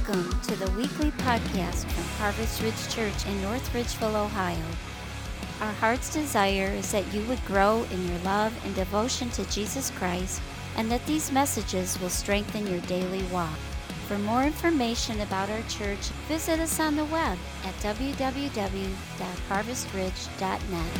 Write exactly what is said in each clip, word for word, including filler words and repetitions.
Welcome to the weekly podcast from Harvest Ridge Church in North Ridgeville, Ohio. Our heart's desire is that you would grow in your love and devotion to Jesus Christ, and that these messages will strengthen your daily walk. For more information about our church, visit us on the web at w w w dot harvest ridge dot net.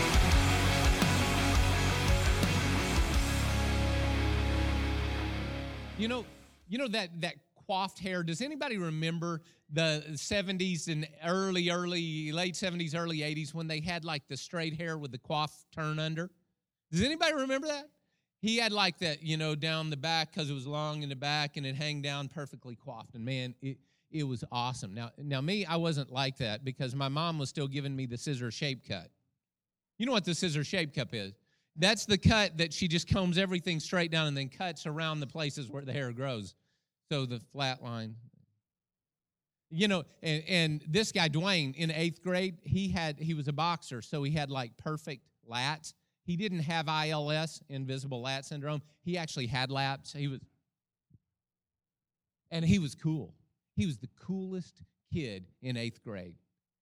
You know, you know that that coiffed hair. Does anybody remember the seventies and early, early, late seventies, early eighties when they had like the straight hair with the coif turn under? Does anybody remember that? He had like that, you know, down the back because it was long in the back and it hang down perfectly coiffed. And man, it it was awesome. Now, now me, I wasn't like that because my mom was still giving me the scissor shape cut. You know what the scissor shape cut is? That's the cut that she just combs everything straight down and then cuts around the places where the hair grows. So the flat line. You know, and, and this guy, Dwayne, in eighth grade, he had he was a boxer, so he had like perfect lats. He didn't have I L S, invisible lat syndrome. He actually had lats. He was, and he was cool. He was the coolest kid in eighth grade.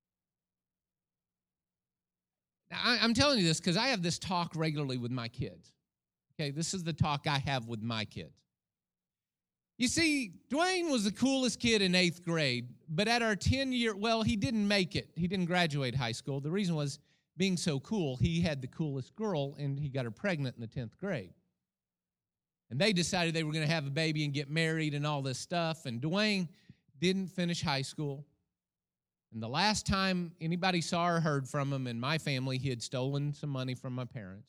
Now, I, I'm telling you this because I have this talk regularly with my kids. Okay, this is the talk I have with my kids. You see, Dwayne was the coolest kid in eighth grade, but at our ten-year, well, he didn't make it. He didn't graduate high school. The reason was, being so cool, he had the coolest girl, and he got her pregnant in the tenth grade. And they decided they were going to have a baby and get married and all this stuff, and Dwayne didn't finish high school. And the last time anybody saw or heard from him in my family, he had stolen some money from my parents.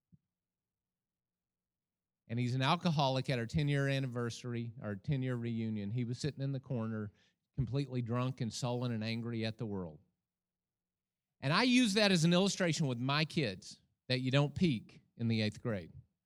And he's an alcoholic at our ten-year anniversary, our ten-year reunion. He was sitting in the corner, completely drunk and sullen and angry at the world. And I use that as an illustration with my kids, that you don't peak in the eighth grade.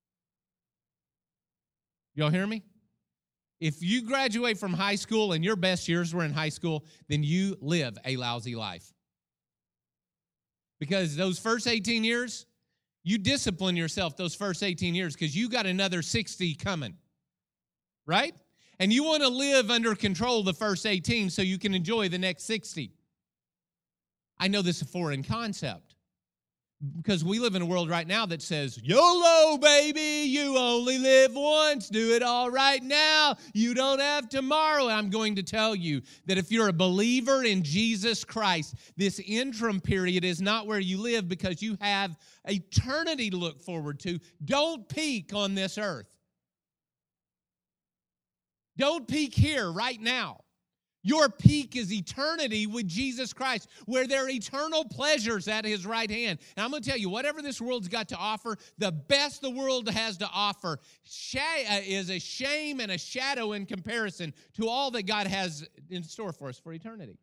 Y'all hear me? If you graduate from high school and your best years were in high school, then you live a lousy life. Because those first eighteen years, you discipline yourself those first eighteen years because you got another sixty coming, right? And you want to live under control the first eighteen so you can enjoy the next sixty. I know this is a foreign concept because we live in a world right now that says, YOLO, baby, you only live once. Do it all right now. You don't have tomorrow. And I'm going to tell you that if you're a believer in Jesus Christ, this interim period is not where you live because you have eternity to look forward to. Don't peak on this earth. Don't peak here right now. Your peak is eternity with Jesus Christ, where there are eternal pleasures at his right hand. And I'm going to tell you, whatever this world's got to offer, the best the world has to offer is a shame and a shadow in comparison to all that God has in store for us for eternity.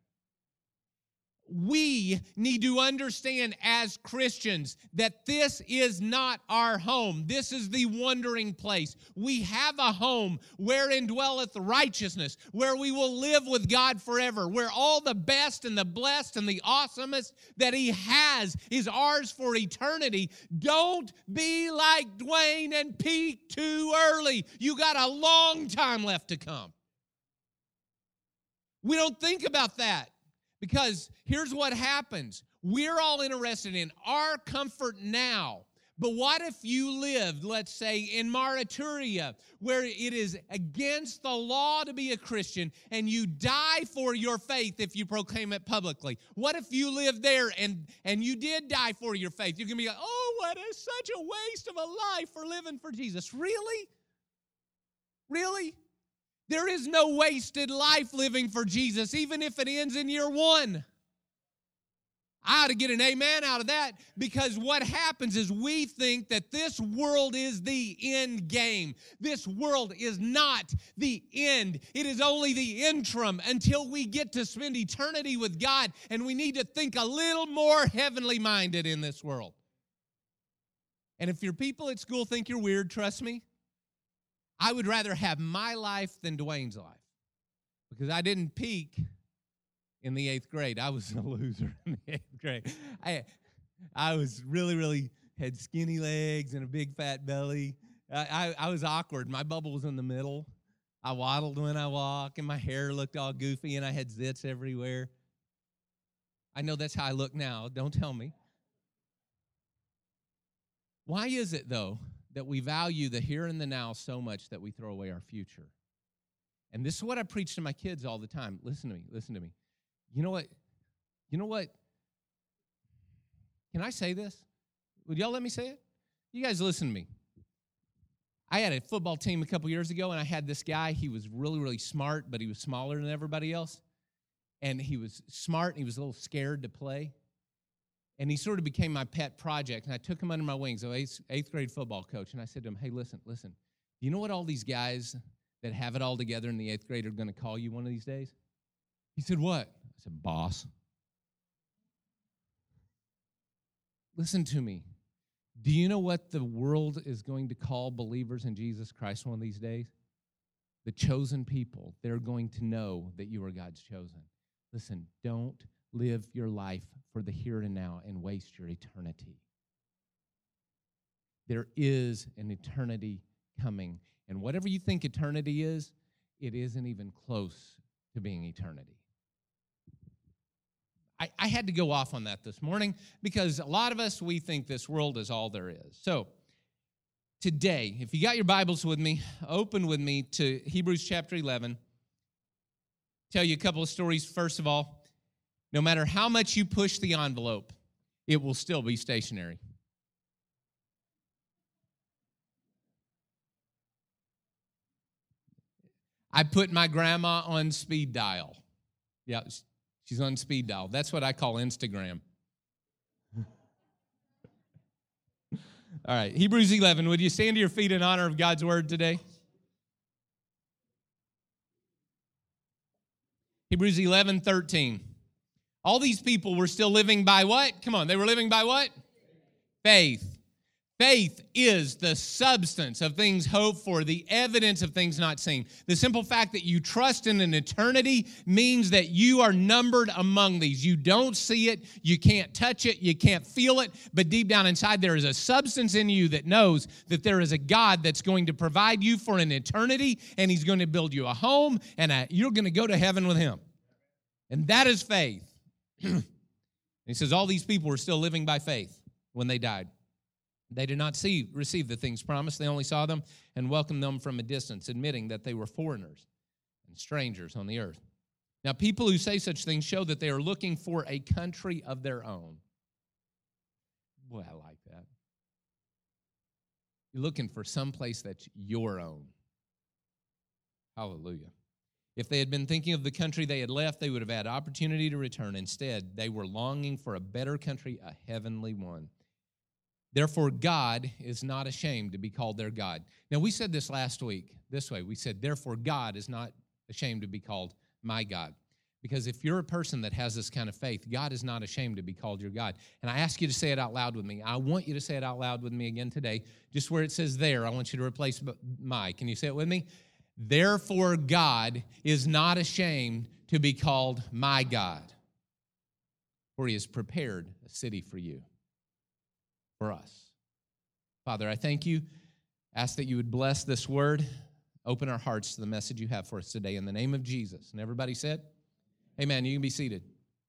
We need to understand as Christians that this is not our home. This is the wandering place. We have a home wherein dwelleth righteousness, where we will live with God forever, where all the best and the blessed and the awesomest that he has is ours for eternity. Don't be like Dwayne and peak too early. You got a long time left to come. We don't think about that. Because here's what happens. We're all interested in our comfort now. But what if you lived, let's say, in Mauritania, where it is against the law to be a Christian, and you die for your faith if you proclaim it publicly? What if you lived there and, and you did die for your faith? You're going to be like, oh, what is such a waste of a life for living for Jesus. Really? Really? There is no wasted life living for Jesus, even if it ends in year one. I ought to get an amen out of that, because what happens is we think that this world is the end game. This world is not the end. It is only the interim until we get to spend eternity with God, and we need to think a little more heavenly minded in this world. And if your people at school think you're weird, trust me, I would rather have my life than Dwayne's life, because I didn't peak in the eighth grade. I was a loser in the eighth grade. I, I was really, really had skinny legs and a big fat belly. I, I, I was awkward. My bubble was in the middle. I waddled when I walk, and my hair looked all goofy, and I had zits everywhere. I know that's how I look now. Don't tell me. Why is it, though, that we value the here and the now so much that we throw away our future? And this is what I preach to my kids all the time. Listen to me. Listen to me. You know what? You know what? Can I say this? Would y'all let me say it? You guys listen to me. I had a football team a couple years ago, and I had this guy. He was really, really smart, but he was smaller than everybody else. And he was smart, and he was a little scared to play. And he sort of became my pet project, and I took him under my wings, an eighth, eighth grade football coach, and I said to him, hey, listen, listen, do you know what all these guys that have it all together in the eighth grade are going to call you one of these days? He said, what? I said, boss. Listen to me. Do you know what the world is going to call believers in Jesus Christ one of these days? The chosen people. They're going to know that you are God's chosen. Listen, don't live your life for the here and now and waste your eternity. There is an eternity coming. And whatever you think eternity is, it isn't even close to being eternity. I, I had to go off on that this morning because a lot of us, we think this world is all there is. So today, if you got your Bibles with me, open with me to Hebrews chapter eleven. Tell you a couple of stories. First of all, no matter how much you push the envelope, it will still be stationary. I put my grandma on speed dial. Yeah, she's on speed dial. That's what I call Instagram. All right, Hebrews eleven. Would you stand to your feet in honor of God's word today? Hebrews eleven thirteen. All these people were still living by what? Come on, they were living by what? Faith. Faith is the substance of things hoped for, the evidence of things not seen. The simple fact that you trust in an eternity means that you are numbered among these. You don't see it, you can't touch it, you can't feel it, but deep down inside there is a substance in you that knows that there is a God that's going to provide you for an eternity, and he's going to build you a home, and a, you're going to go to heaven with him. And that is faith. He says all these people were still living by faith when they died. They did not see, receive the things promised. They only saw them and welcomed them from a distance, admitting that they were foreigners and strangers on the earth. Now, people who say such things show that they are looking for a country of their own. Boy, I like that. You're looking for someplace that's your own. Hallelujah. If they had been thinking of the country they had left, they would have had opportunity to return. Instead, they were longing for a better country, a heavenly one. Therefore, God is not ashamed to be called their God. Now, we said this last week this way. We said, therefore, God is not ashamed to be called my God. Because if you're a person that has this kind of faith, God is not ashamed to be called your God. And I ask you to say it out loud with me. I want you to say it out loud with me again today. Just where it says there, I want you to replace my. Can you say it with me? Therefore, God is not ashamed to be called my God, for he has prepared a city for you, for us. Father, I thank you. Ask that you would bless this word. Open our hearts to the message you have for us today in the name of Jesus. And everybody said, amen. You can be seated.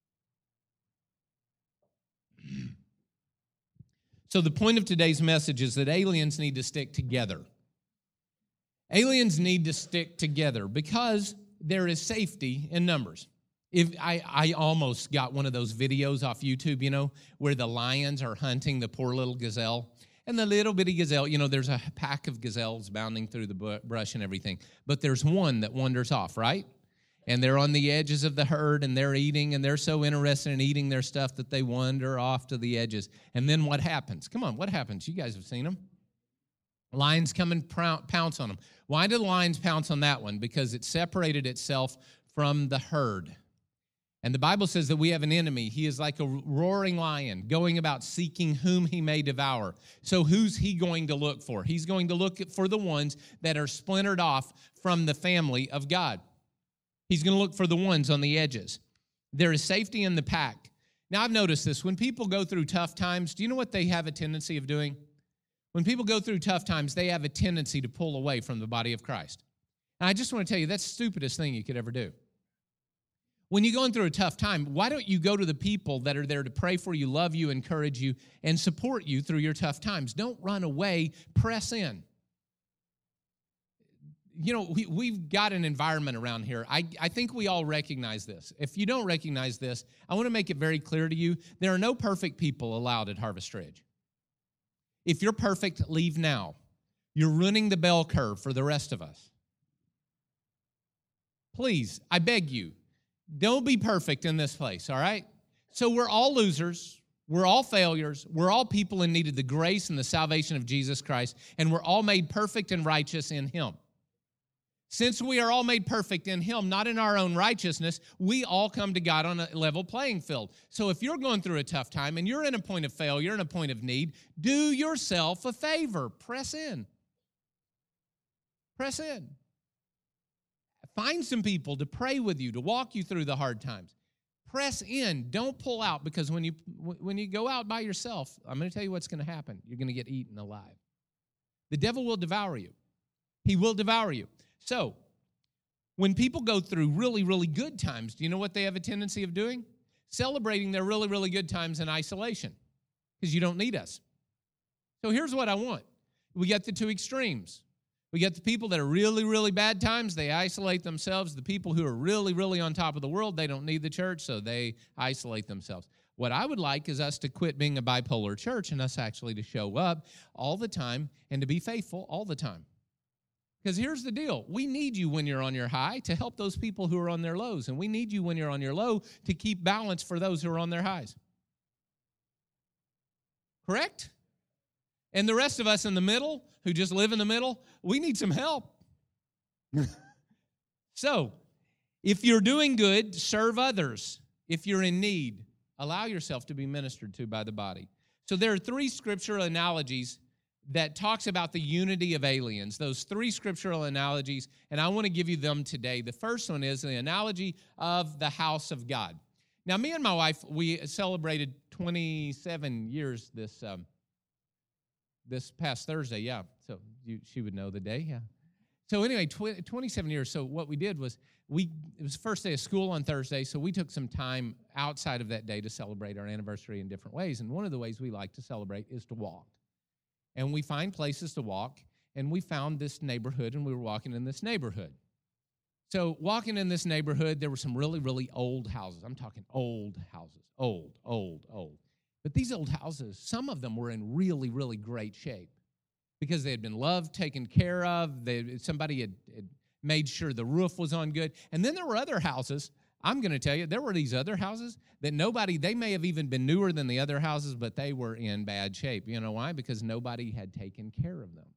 So the point of today's message is that aliens need to stick together. Aliens need to stick together because there is safety in numbers. If I, I almost got one of those videos off YouTube, you know, where the lions are hunting the poor little gazelle. And the little bitty gazelle, you know, there's a pack of gazelles bounding through the brush and everything. But there's one that wanders off, right? And they're on the edges of the herd, and they're eating, and they're so interested in eating their stuff that they wander off to the edges. And then what happens? Come on, what happens? You guys have seen them. Lions come and pounce on them. Why did the lions pounce on that one? Because it separated itself from the herd. And the Bible says that we have an enemy. He is like a roaring lion going about seeking whom he may devour. So who's he going to look for? He's going to look for the ones that are splintered off from the family of God. He's going to look for the ones on the edges. There is safety in the pack. Now, I've noticed this. When people go through tough times, do you know what they have a tendency of doing? When people go through tough times, they have a tendency to pull away from the body of Christ. And I just want to tell you, that's the stupidest thing you could ever do. When you're going through a tough time, why don't you go to the people that are there to pray for you, love you, encourage you, and support you through your tough times? Don't run away. Press in. You know, we, we've got an environment around here. I, I think we all recognize this. If you don't recognize this, I want to make it very clear to you, there are no perfect people allowed at Harvest Ridge. If you're perfect, leave now. You're running the bell curve for the rest of us. Please, I beg you, don't be perfect in this place, all right? So we're all losers. We're all failures. We're all people in need of the grace and the salvation of Jesus Christ, and we're all made perfect and righteous in Him. Since we are all made perfect in Him, not in our own righteousness, we all come to God on a level playing field. So if you're going through a tough time and you're in a point of failure, in a point of need, do yourself a favor. Press in. Press in. Find some people to pray with you, to walk you through the hard times. Press in. Don't pull out, because when you when you go out by yourself, I'm going to tell you what's going to happen. You're going to get eaten alive. The devil will devour you. He will devour you. So, when people go through really, really good times, do you know what they have a tendency of doing? Celebrating their really, really good times in isolation, because you don't need us. So here's what I want. We got the two extremes. We got the people that are really, really bad times. They isolate themselves. The people who are really, really on top of the world, they don't need the church, so they isolate themselves. What I would like is us to quit being a bipolar church and us actually to show up all the time and to be faithful all the time. Because here's the deal. We need you when you're on your high to help those people who are on their lows. And we need you when you're on your low to keep balance for those who are on their highs. Correct? And the rest of us in the middle, who just live in the middle, we need some help. So, if you're doing good, serve others. If you're in need, allow yourself to be ministered to by the body. So there are three scriptural analogies that talks about the unity of aliens, those three scriptural analogies, and I want to give you them today. The first one is the analogy of the house of God. Now, me and my wife, we celebrated twenty-seven years this um, this past Thursday, yeah. So you, she would know the day, yeah. So anyway, tw- twenty-seven years. So what we did was, we it was the first day of school on Thursday, so we took some time outside of that day to celebrate our anniversary in different ways. And one of the ways we like to celebrate is to walk. And we find places to walk, and we found this neighborhood, and we were walking in this neighborhood. So walking in this neighborhood, there were some really, really old houses. I'm talking old houses, old, old, old. But these old houses, some of them were in really, really great shape because they had been loved, taken care of. They, somebody had, had made sure the roof was on good. And then there were other houses. I'm going to tell you, there were these other houses that nobody, they may have even been newer than the other houses, but they were in bad shape. You know why? Because nobody had taken care of them.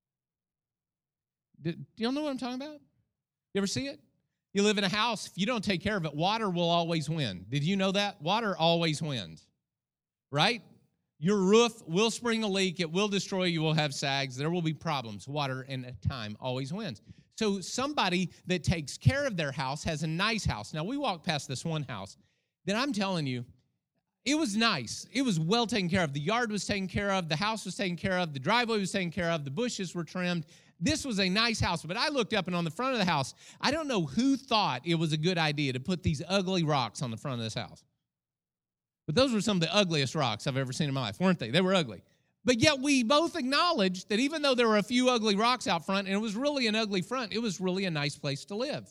Do, do y'all know what I'm talking about? You ever see it? You live in a house, if you don't take care of it, water will always win. Did you know that? Water always wins, right? Your roof will spring a leak. It will destroy you. You will have sags. There will be problems. Water in time always wins. So somebody that takes care of their house has a nice house. Now, we walked past this one house that I'm telling you, it was nice. It was well taken care of. The yard was taken care of. The house was taken care of. The driveway was taken care of. The bushes were trimmed. This was a nice house. But I looked up, and on the front of the house, I don't know who thought it was a good idea to put these ugly rocks on the front of this house. But those were some of the ugliest rocks I've ever seen in my life, weren't they? They were ugly. But yet we both acknowledged that even though there were a few ugly rocks out front, and it was really an ugly front, it was really a nice place to live.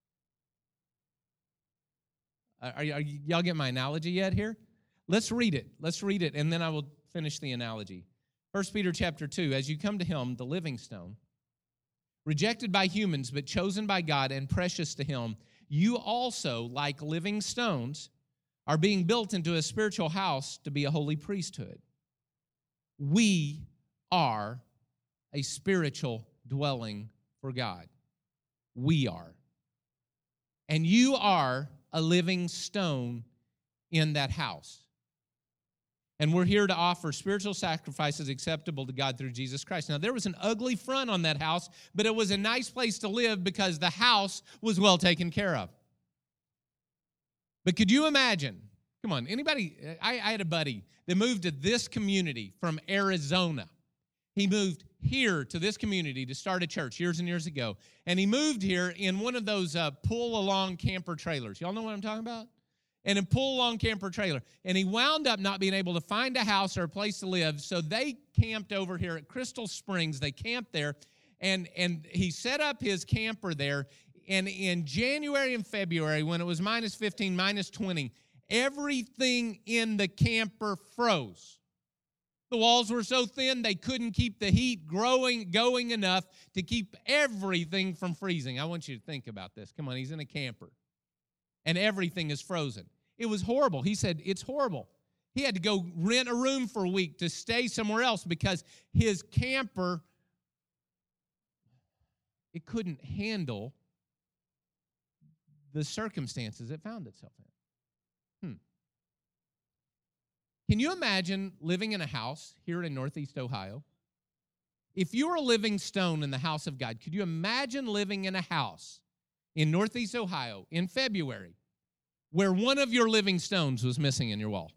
Are, are, are y'all getting my analogy yet here? Let's read it. Let's read it, and then I will finish the analogy. First Peter chapter two, as you come to him, the living stone, rejected by humans, but chosen by God and precious to him, you also, like living stones, are being built into a spiritual house to be a holy priesthood. We are a spiritual dwelling for God. We are. And you are a living stone in that house. And we're here to offer spiritual sacrifices acceptable to God through Jesus Christ. Now, there was an ugly front on that house, but it was a nice place to live because the house was well taken care of. But could you imagine? Come on, anybody? I, I had a buddy that moved to this community from Arizona. he moved here to this community to start a church years and years ago. And he moved here in one of those uh, pull-along camper trailers. Y'all know what I'm talking about? And a pull-along camper trailer. And he wound up not being able to find a house or a place to live, so they camped over here at Crystal Springs. They camped there, and, and he set up his camper there. And in January and February, when it was minus fifteen, minus twenty, everything in the camper froze. The walls were so thin they couldn't keep the heat growing, going enough to keep everything from freezing. I want you to think about this. Come on, he's in a camper, and everything is frozen. It was horrible. He said, it's horrible. He had to go rent a room for a week to stay somewhere else because his camper, it couldn't handle the circumstances it found itself in. Hmm. Can you imagine living in a house here in Northeast Ohio? If you were a living stone in the house of God, could you imagine living in a house in Northeast Ohio in February where one of your living stones was missing in your wall?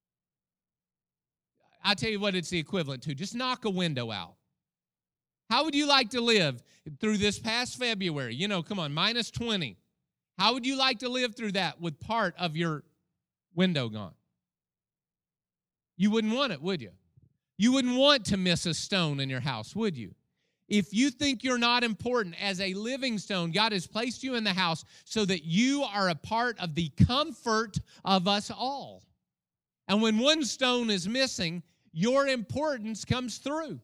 I'll tell you what it's the equivalent to. Just knock a window out. How would you like to live through this past February? You know, come on, minus twenty. How would you like to live through that with part of your window gone? You wouldn't want it, would you? You wouldn't want to miss a stone in your house, would you? If you think you're not important as a living stone, God has placed you in the house so that you are a part of the comfort of us all. And when one stone is missing, your importance comes through.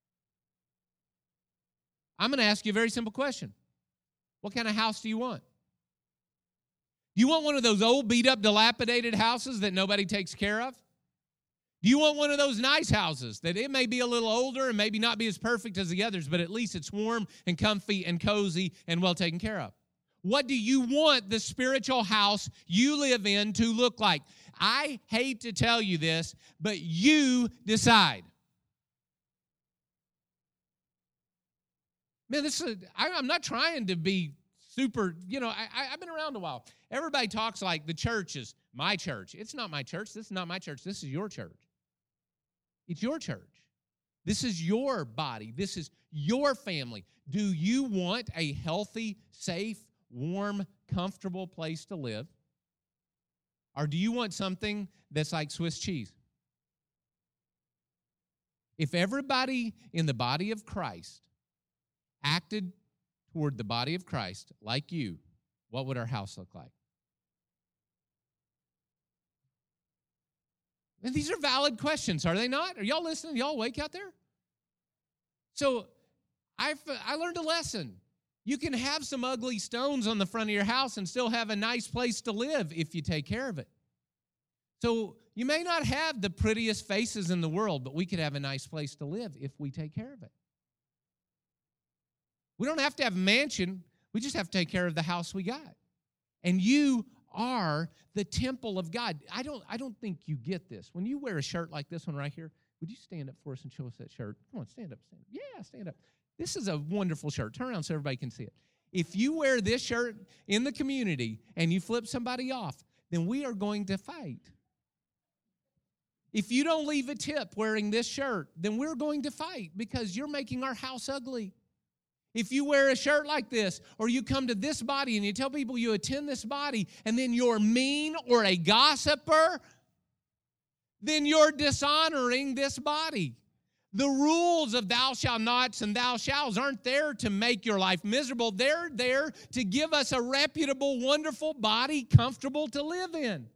I'm going to ask you a very simple question. What kind of house do you want? Do you want one of those old, beat-up, dilapidated houses that nobody takes care of? Do you want one of those nice houses that it may be a little older and maybe not be as perfect as the others, but at least it's warm and comfy and cozy and well taken care of? What do you want the spiritual house you live in to look like? I hate to tell you this, but you decide. Man, this is, I, I'm not trying to be super, you know, I, I've been around a while. Everybody talks like the church is my church. It's not my church. This is not my church. This is your church. It's your church. This is your body. This is your family. Do you want a healthy, safe, warm, comfortable place to live? Or do you want something that's like Swiss cheese? If everybody in the body of Christ acted toward the body of Christ like you, what would our house look like? And these are valid questions, are they not? Are y'all listening? Y'all awake out there? So I've, I learned a lesson. You can have some ugly stones on the front of your house and still have a nice place to live if you take care of it. So you may not have the prettiest faces in the world, but we could have a nice place to live if we take care of it. We don't have to have a mansion. We just have to take care of the house we got. And you are the temple of God. I don't, I don't think you get this. When you wear a shirt like this one right here, would you stand up for us and show us that shirt? Come on, stand up, stand up. Yeah, stand up. This is a wonderful shirt. Turn around so everybody can see it. If you wear this shirt in the community and you flip somebody off, then we are going to fight. If you don't leave a tip wearing this shirt, then we're going to fight because you're making our house ugly. If you wear a shirt like this, or you come to this body and you tell people you attend this body, and then you're mean or a gossiper, then you're dishonoring this body. The rules of thou shalt nots and thou shalls aren't there to make your life miserable. They're there to give us a reputable, wonderful body, comfortable to live in.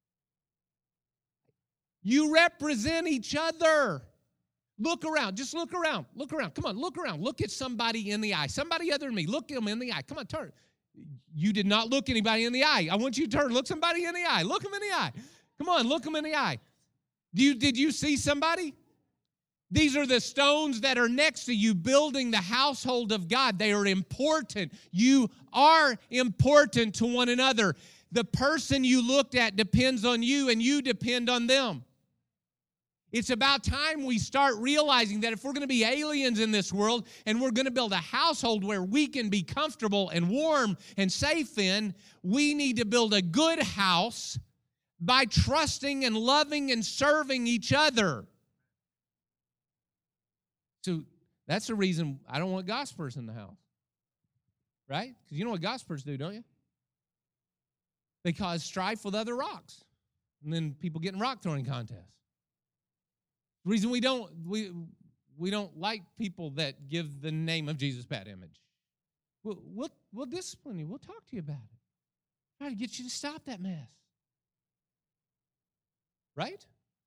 You represent each other. Look around. Just look around. Look around. Come on, look around. Look at somebody in the eye. Somebody other than me. Look at them in the eye. Come on, turn. You did not look anybody in the eye. I want you to turn. Look somebody in the eye. Look them in the eye. Come on, look them in the eye. Do you, did you see somebody? These are the stones that are next to you building the household of God. They are important. You are important to one another. The person you looked at depends on you, and you depend on them. It's about time we start realizing that if we're going to be aliens in this world and we're going to build a household where we can be comfortable and warm and safe in, we need to build a good house by trusting and loving and serving each other. So that's the reason I don't want gossipers in the house, right? Because you know what gossipers do, don't you? They cause strife with other rocks, and then people get in rock throwing contests. The reason we don't we we don't like people that give the name of Jesus bad image. We'll we'll, we'll discipline you. We'll talk to you about it. Try to get you to stop that mess. Right?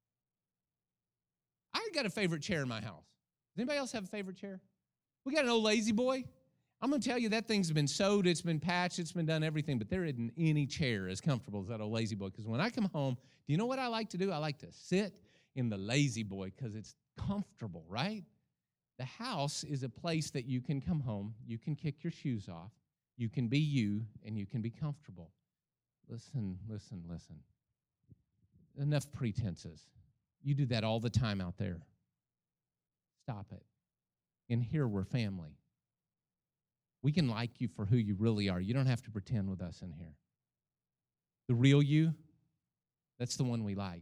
I got a favorite chair in my house. Does anybody else have a favorite chair? We got an old lazy boy. I'm going to tell you that thing's been sewed, it's been patched, it's been done everything, but there isn't any chair as comfortable as that old lazy boy. Because when I come home, do you know what I like to do? I like to sit in the lazy boy because it's comfortable, right? The house is a place that you can come home, you can kick your shoes off, you can be you, and you can be comfortable. Listen, listen, listen. Enough pretenses. You do that all the time out there. Stop it. In here, we're family. We can like you for who you really are. You don't have to pretend with us in here. The real you, that's the one we like.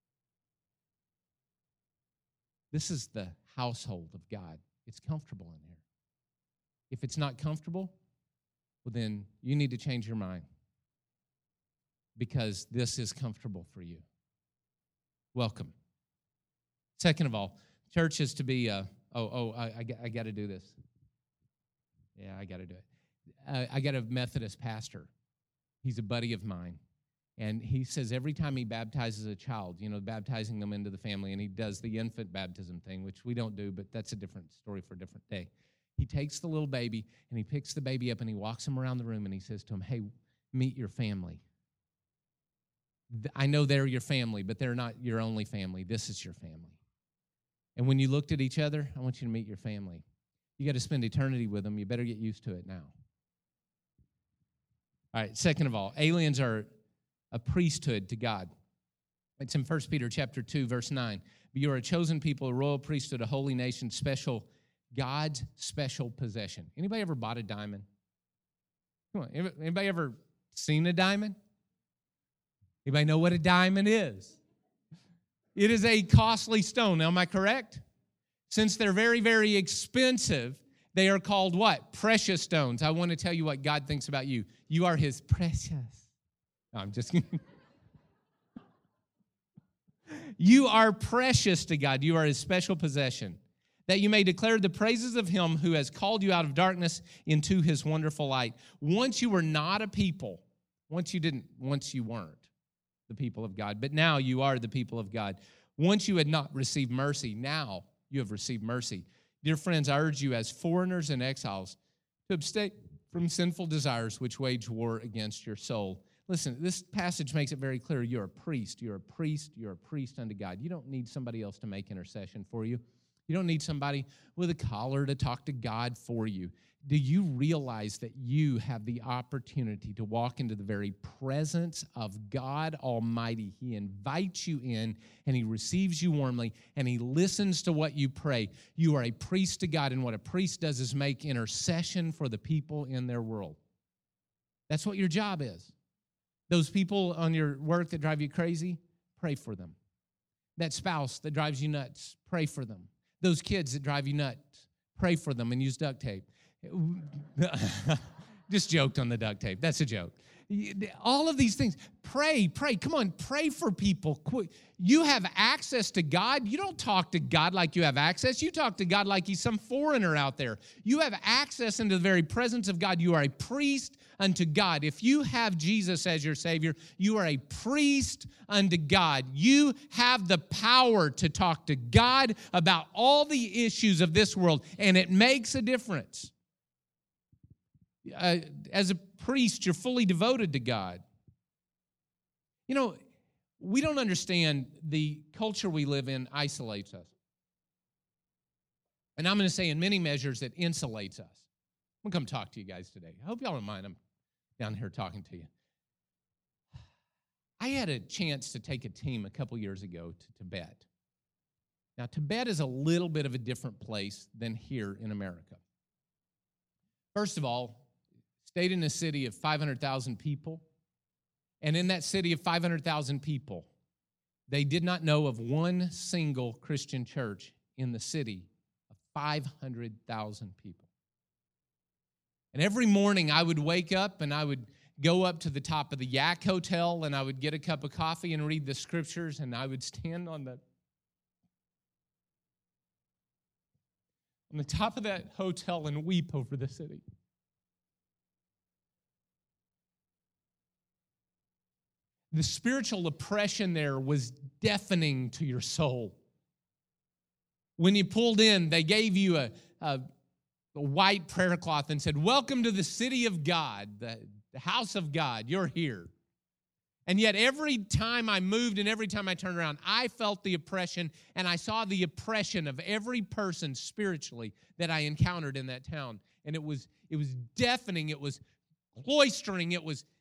This is the household of God. It's comfortable in here. If it's not comfortable, well, then you need to change your mind because this is comfortable for you. Welcome. Second of all, church is to be, uh, oh, oh, I, I, I got to do this. Yeah, I got to do it. Uh, I got a Methodist pastor. He's a buddy of mine. And he says every time he baptizes a child, you know, baptizing them into the family, and he does the infant baptism thing, which we don't do, but that's a different story for a different day. He takes the little baby, and he picks the baby up, and he walks him around the room, and he says to him, hey, meet your family. I know they're your family, but they're not your only family. This is your family. And when you looked at each other, I want you to meet your family. You got to spend eternity with them. You better get used to it now. All right, second of all, aliens are a priesthood to God. It's in First Peter chapter two, verse nine. But you are a chosen people, a royal priesthood, a holy nation, special, God's special possession. Anybody ever bought a diamond? Come on, anybody ever seen a diamond? Anybody know what a diamond is? It is a costly stone. Now, am I correct? Since they're very, very expensive, they are called what? Precious stones. I want to tell you what God thinks about you. You are his precious. No, I'm just kidding. You are precious to God. You are his special possession, that you may declare the praises of him who has called you out of darkness into his wonderful light. Once you were not a people, once you didn't, once you weren't the people of God, but now you are the people of God. Once you had not received mercy, now you have received mercy. Dear friends, I urge you as foreigners and exiles to abstain from sinful desires which wage war against your soul. Listen, this passage makes it very clear you're a priest. You're a priest. You're a priest unto God. You don't need somebody else to make intercession for you. You don't need somebody with a collar to talk to God for you. Do you realize that you have the opportunity to walk into the very presence of God Almighty? He invites you in, and he receives you warmly, and he listens to what you pray. You are a priest to God, and what a priest does is make intercession for the people in their world. That's what your job is. Those people on your work that drive you crazy, pray for them. That spouse that drives you nuts, pray for them. Those kids that drive you nuts, pray for them and use duct tape. Just joked on the duct tape. That's a joke. All of these things. Pray, pray. Come on, pray for people. You have access to God. You don't talk to God like you have access. You talk to God like he's some foreigner out there. You have access into the very presence of God. You are a priest unto God. If you have Jesus as your Savior, you are a priest unto God. You have the power to talk to God about all the issues of this world, and it makes a difference. Uh, as a priest, you're fully devoted to God. You know, we don't understand the culture we live in isolates us. And I'm going to say in many measures it insulates us. I'm going to come talk to you guys today. I hope y'all don't mind I'm down here talking to you. I had a chance to take a team a couple years ago to Tibet. Now, Tibet is a little bit of a different place than here in America. First of all, stayed in a city of five hundred thousand people, and in that city of five hundred thousand people, they did not know of one single Christian church in the city of five hundred thousand people. And every morning I would wake up and I would go up to the top of the Yak Hotel and I would get a cup of coffee and read the scriptures, and I would stand on the on the top of that hotel and weep over the city. The spiritual oppression there was deafening to your soul. When you pulled in, they gave you a, a, a white prayer cloth and said, "Welcome to the city of God, the, the house of God. You're here." And yet every time I moved and every time I turned around, I felt the oppression, and I saw the oppression of every person spiritually that I encountered in that town. And it was, it was deafening, it was cloistering, it was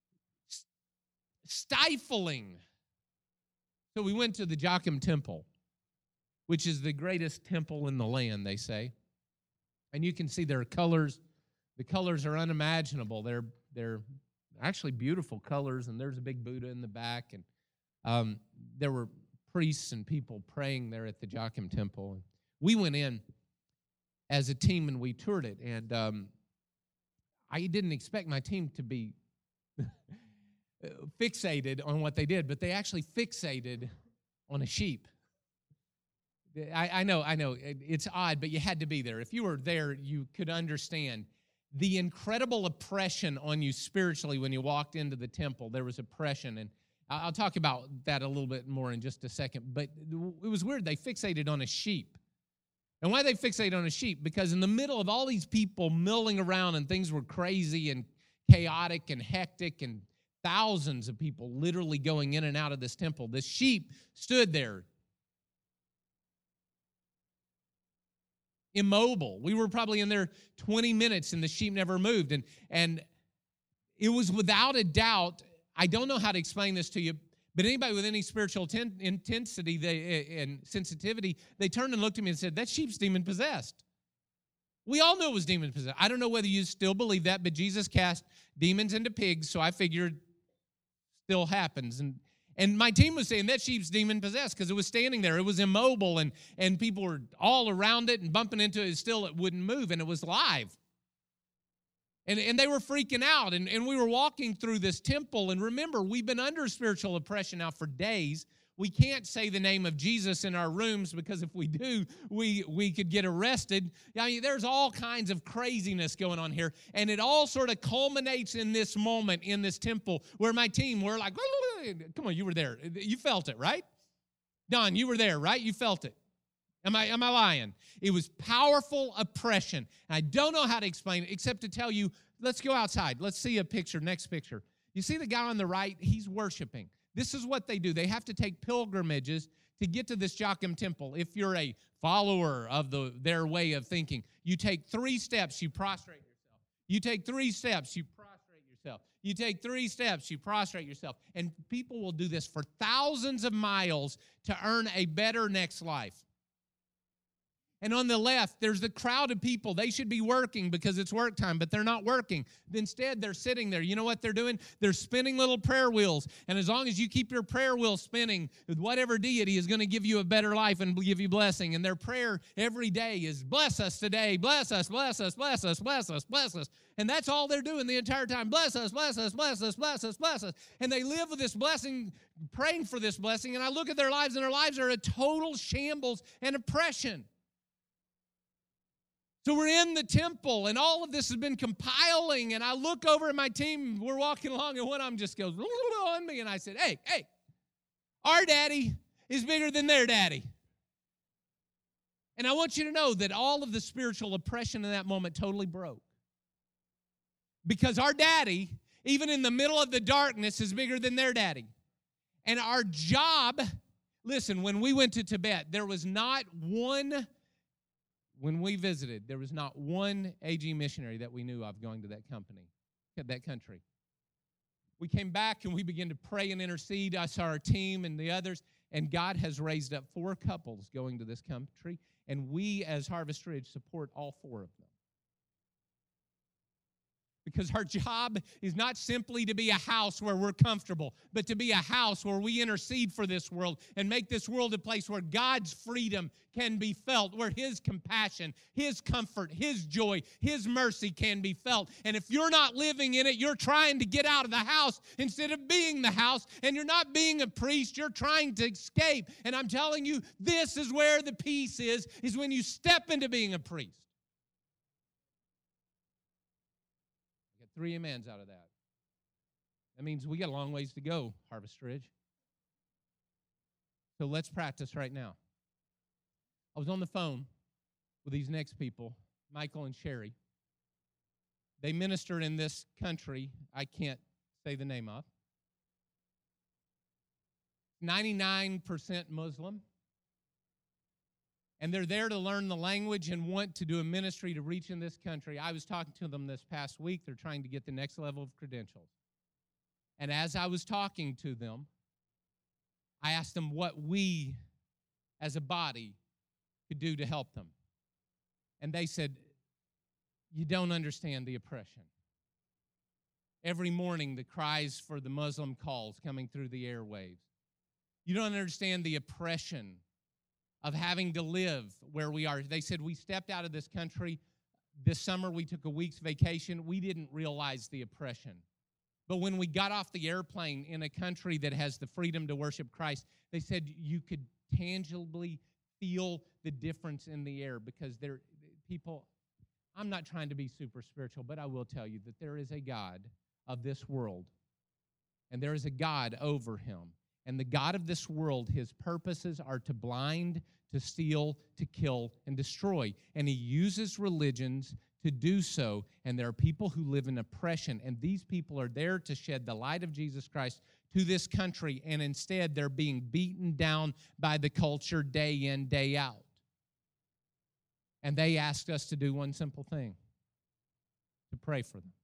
stifling. So we went to the Joachim Temple, which is the greatest temple in the land, they say. And you can see their colors. The colors are unimaginable. They're, they're actually beautiful colors, and there's a big Buddha in the back. And um, there were priests and people praying there at the Joachim Temple. And we went in as a team, and we toured it. And um, I didn't expect my team to be fixated on what they did, but they actually fixated on a sheep. I, I know, I know, it's odd, but you had to be there. If you were there, you could understand the incredible oppression on you spiritually when you walked into the temple. There was oppression, and I'll talk about that a little bit more in just a second, but it was weird. They fixated on a sheep. And why they fixated on a sheep? Because in the middle of all these people milling around and things were crazy and chaotic and hectic and thousands of people literally going in and out of this temple, the sheep stood there immobile. We were probably in there twenty minutes and the sheep never moved. And, and it was without a doubt, I don't know how to explain this to you, but anybody with any spiritual ten, intensity they, and sensitivity, they turned and looked at me and said, "That sheep's demon-possessed." We all knew it was demon-possessed. I don't know whether you still believe that, but Jesus cast demons into pigs, so I figured still happens. And And my team was saying that sheep's demon-possessed because it was standing there. It was immobile, and, and people were all around it and bumping into it. Still, it wouldn't move, and it was live. And, and they were freaking out, and, and we were walking through this temple. And remember, we've been under spiritual oppression now for days. We can't say the name of Jesus in our rooms because if we do, we, we could get arrested. I mean, there's all kinds of craziness going on here. And it all sort of culminates in this moment in this temple where my team were like, come on, you were there. You felt it, right? Don, you were there, right? You felt it. Am I, am I lying? It was powerful oppression. And I don't know how to explain it except to tell you, let's go outside. Let's see a picture, next picture. You see the guy on the right? He's worshiping. This is what they do. They have to take pilgrimages to get to this Joachim Temple. If you're a follower of the, their way of thinking, you take three steps, you prostrate yourself. You take three steps, you prostrate yourself. You take three steps, you prostrate yourself. And people will do this for thousands of miles to earn a better next life. And on the left, there's the crowd of people. They should be working because it's work time, but they're not working. Instead, they're sitting there. You know what they're doing? They're spinning little prayer wheels. And as long as you keep your prayer wheel spinning, whatever deity is going to give you a better life and give you blessing. And their prayer every day is, bless us today, bless us, bless us, bless us, bless us, bless us. And that's all they're doing the entire time. Bless us, bless us, bless us, bless us, bless us. And they live with this blessing, praying for this blessing. And I look at their lives, and their lives are a total shambles and oppression. So we're in the temple, and all of this has been compiling, and I look over at my team, we're walking along, and one of them just goes on me, and I said, hey, hey, our daddy is bigger than their daddy. And I want you to know that all of the spiritual oppression in that moment totally broke. Because our daddy, even in the middle of the darkness, is bigger than their daddy. And our job, listen, when we went to Tibet, there was not one When we visited, there was not one A G missionary that we knew of going to that company, that country. We came back and we began to pray and intercede. I saw our team and the others, and God has raised up four couples going to this country, and we as Harvest Ridge support all four of them. Because our job is not simply to be a house where we're comfortable, but to be a house where we intercede for this world and make this world a place where God's freedom can be felt, where His compassion, His comfort, His joy, His mercy can be felt. And if you're not living in it, you're trying to get out of the house instead of being the house, and you're not being a priest, you're trying to escape. And I'm telling you, this is where the peace is, is when you step into being a priest. Three amens out of that. That means we got a long ways to go, Harvest Ridge. So let's practice right now. I was on the phone with these next people, Michael and Sherry. They minister in this country I can't say the name of. ninety-nine percent Muslim. And they're there to learn the language and want to do a ministry to reach in this country. I was talking to them this past week. They're trying to get the next level of credentials. And as I was talking to them, I asked them what we as a body could do to help them. And they said, you don't understand the oppression. Every morning, the cries for the Muslim calls coming through the airwaves. You don't understand the oppression of having to live where we are. They said, we stepped out of this country. This summer, we took a week's vacation. We didn't realize the oppression. But when we got off the airplane in a country that has the freedom to worship Christ, they said you could tangibly feel the difference in the air because there, people, I'm not trying to be super spiritual, but I will tell you that there is a God of this world, and there is a God over him. And the God of this world, his purposes are to blind, to steal, to kill, and destroy. And he uses religions to do so. And there are people who live in oppression. And these people are there to shed the light of Jesus Christ to this country. And instead, they're being beaten down by the culture day in, day out. And they asked us to do one simple thing, to pray for them.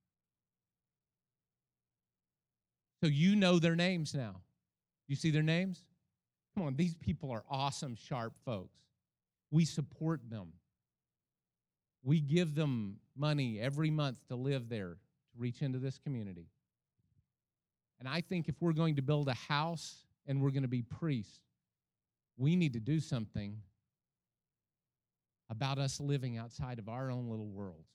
So you know their names now. You see their names? Come on, these people are awesome, sharp folks. We support them. We give them money every month to live there, to reach into this community. And I think if we're going to build a house and we're going to be priests, we need to do something about us living outside of our own little worlds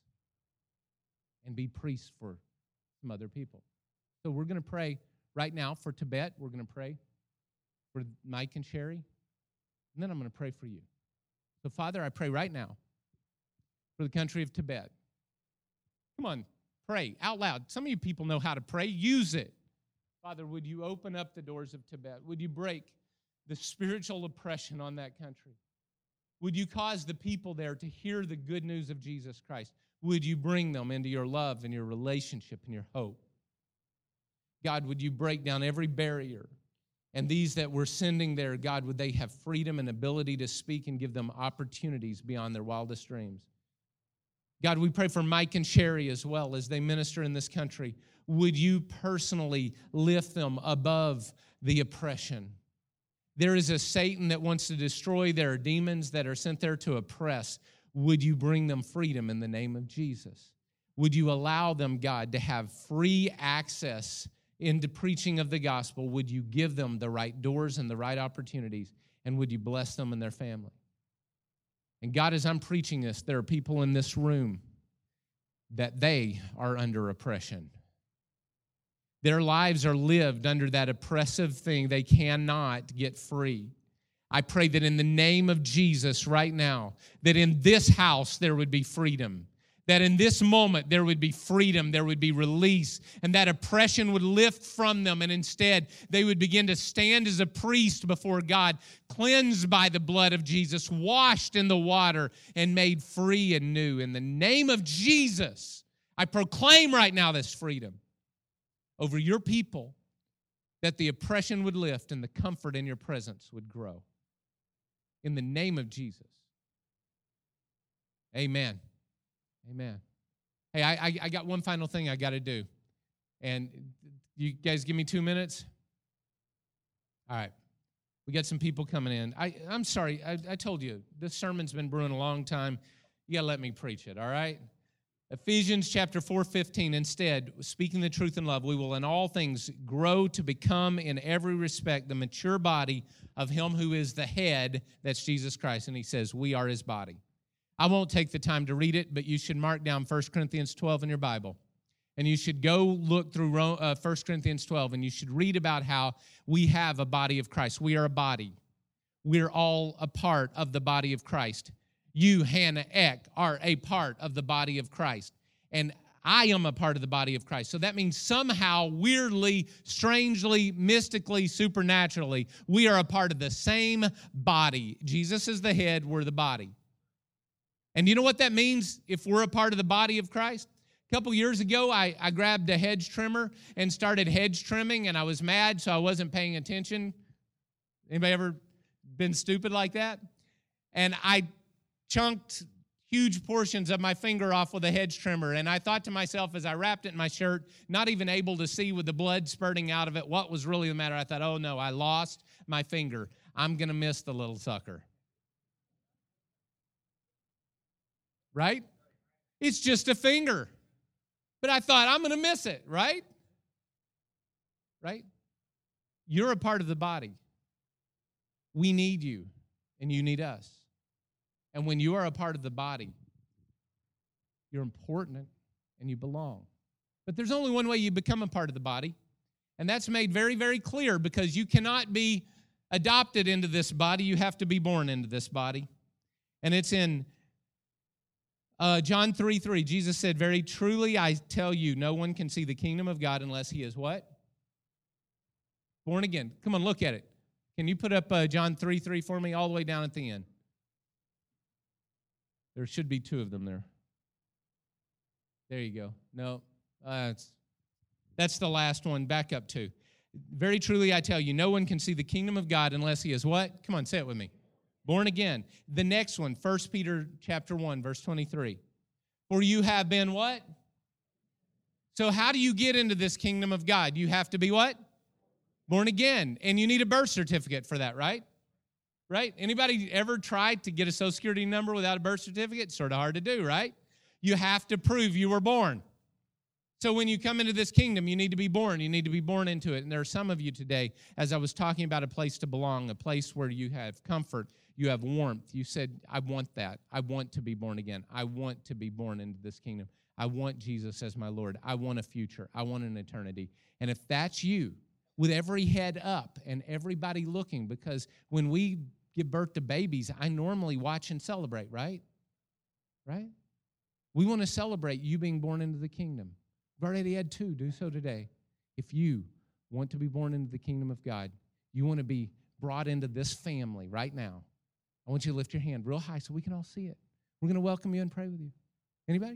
and be priests for some other people. So we're going to pray right now for Tibet. We're going to pray for Mike and Sherry. And then I'm going to pray for you. So, Father, I pray right now for the country of Tibet. Come on, pray out loud. Some of you people know how to pray. Use it. Father, would you open up the doors of Tibet? Would you break the spiritual oppression on that country? Would you cause the people there to hear the good news of Jesus Christ? Would you bring them into your love and your relationship and your hope? God, would you break down every barrier? And these that we're sending there, God, would they have freedom and ability to speak and give them opportunities beyond their wildest dreams? God, we pray for Mike and Sherry as well as they minister in this country. Would you personally lift them above the oppression? There is a Satan that wants to destroy. There are demons that are sent there to oppress. Would you bring them freedom in the name of Jesus? Would you allow them, God, to have free access into preaching of the gospel? Would you give them the right doors and the right opportunities? And would you bless them and their family? And God, as I'm preaching this, there are people in this room that they are under oppression. Their lives are lived under that oppressive thing. They cannot get free. I pray that in the name of Jesus right now, that in this house there would be freedom. That in this moment there would be freedom, there would be release, and that oppression would lift from them, and instead they would begin to stand as a priest before God, cleansed by the blood of Jesus, washed in the water, and made free and new. In the name of Jesus, I proclaim right now this freedom over your people, that the oppression would lift and the comfort in your presence would grow. In the name of Jesus. Amen. Amen. Hey, I, I I got one final thing I got to do. And you guys give me two minutes? All right. We got some people coming in. I, I'm sorry. I, I told you, this sermon's been brewing a long time. You got to let me preach it, all right? Ephesians chapter four fifteen, instead, speaking the truth in love, we will in all things grow to become in every respect the mature body of him who is the head, that's Jesus Christ. And he says, we are his body. I won't take the time to read it, but you should mark down First Corinthians twelve in your Bible. And you should go look through uh, First Corinthians twelve, and you should read about how we have a body of Christ. We are a body. We're all a part of the body of Christ. You, Hannah Eck, are a part of the body of Christ. And I am a part of the body of Christ. So that means somehow, weirdly, strangely, mystically, supernaturally, we are a part of the same body. Jesus is the head, we're the body. And you know what that means if we're a part of the body of Christ? A couple years ago, I, I grabbed a hedge trimmer and started hedge trimming, and I was mad, so I wasn't paying attention. Anybody ever been stupid like that? And I chunked huge portions of my finger off with a hedge trimmer, and I thought to myself as I wrapped it in my shirt, not even able to see with the blood spurting out of it what was really the matter, I thought, oh no, I lost my finger. I'm going to miss the little sucker. Right? It's just a finger. But I thought, I'm going to miss it, right? Right? You're a part of the body. We need you, and you need us. And when you are a part of the body, you're important and you belong. But there's only one way you become a part of the body, and that's made very, very clear, because you cannot be adopted into this body. You have to be born into this body. And it's in uh, John three three. Jesus said, very truly I tell you, no one can see the kingdom of God unless he is what? Born again. Come on, look at it. Can you put up uh, John three three for me all the way down at the end? There should be two of them there. There you go. No, uh, that's, that's the last one. Back up to. Very truly I tell you, no one can see the kingdom of God unless he is what? Come on, say it with me. Born again. The next one, First Peter chapter one, verse twenty-three. For you have been what? So how do you get into this kingdom of God? You have to be what? Born again. And you need a birth certificate for that, right? Right? Anybody ever tried to get a Social Security number without a birth certificate? It's sort of hard to do, right? You have to prove you were born. So when you come into this kingdom, you need to be born. You need to be born into it. And there are some of you today, as I was talking about a place to belong, a place where you have comfort, you have warmth. You said, I want that. I want to be born again. I want to be born into this kingdom. I want Jesus as my Lord. I want a future. I want an eternity. And if that's you, with every head up and everybody looking, because when we give birth to babies, I normally watch and celebrate, right? Right? We want to celebrate you being born into the kingdom. We've already had two. Do so today. If you want to be born into the kingdom of God, you want to be brought into this family right now, I want you to lift your hand real high so we can all see it. We're going to welcome you and pray with you. Anybody?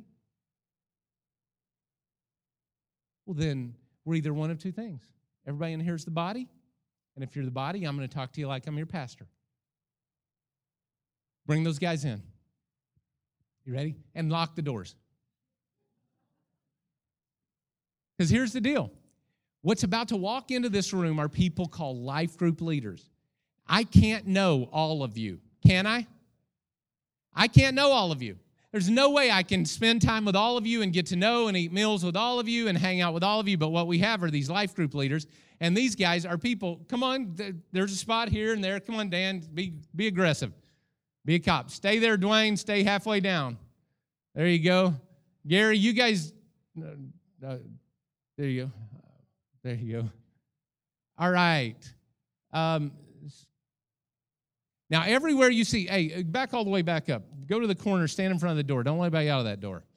Well, then we're either one of two things. Everybody in here is the body, and if you're the body, I'm going to talk to you like I'm your pastor. Bring those guys in. You ready? And lock the doors. Because here's the deal. What's about to walk into this room are people called life group leaders. I can't know all of you. Can I? I can't know all of you. There's no way I can spend time with all of you and get to know and eat meals with all of you and hang out with all of you, but what we have are these life group leaders, and these guys are people. Come on, there's a spot here and there. Come on, Dan, be, be aggressive. Be a cop. Stay there, Dwayne. Stay halfway down. There you go. Gary, you guys, uh, uh, there you go. There you go. All right. Um, now, everywhere you see, hey, back all the way back up. Go to the corner, stand in front of the door. Don't let anybody out of that door.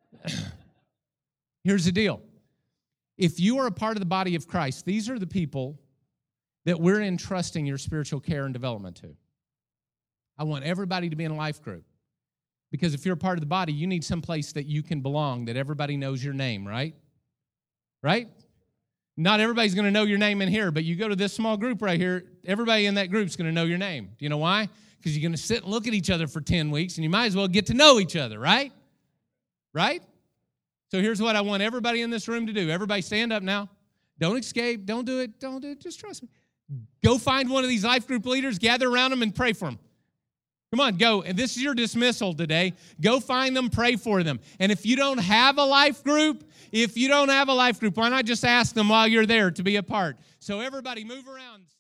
Here's the deal. If you are a part of the body of Christ, these are the people that we're entrusting your spiritual care and development to. I want everybody to be in a life group. Because if you're a part of the body, you need some place that you can belong, that everybody knows your name, right? Right? Not everybody's going to know your name in here, but you go to this small group right here, everybody in that group's going to know your name. Do you know why? Because you're going to sit and look at each other for ten weeks, and you might as well get to know each other, right? Right? So here's what I want everybody in this room to do. Everybody stand up now. Don't escape. Don't do it. Don't do it. Just trust me. Go find one of these life group leaders, gather around them, and pray for them. Come on, go. And this is your dismissal today. Go find them, pray for them. And if you don't have a life group, if you don't have a life group, why not just ask them while you're there to be a part? So everybody move around.